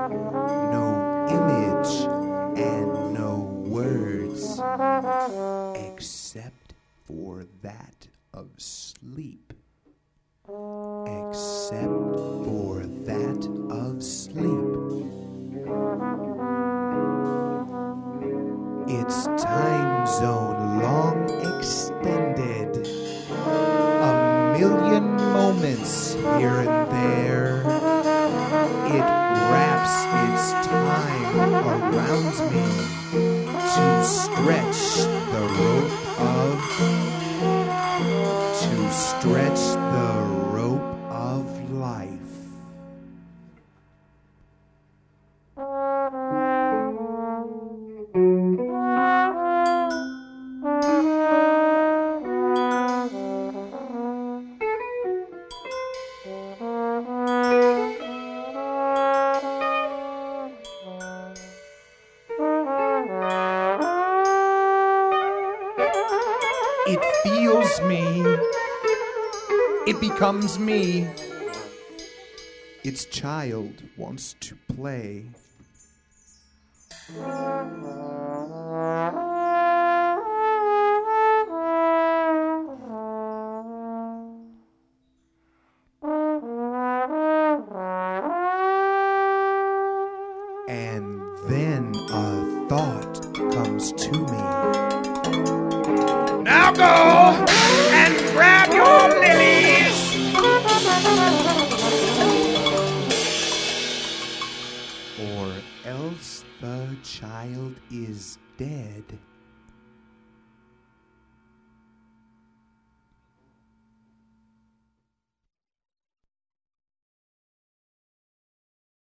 no image and no words, except for that of sleep. Except for that of sleep. Its time zone long extended, a million moments here and there. It wraps its time around me to stretch the rope of life. It feels me. It becomes me. Its child wants to play. And then a thought comes to me. Now go and grab your lilies. Or else the child is dead.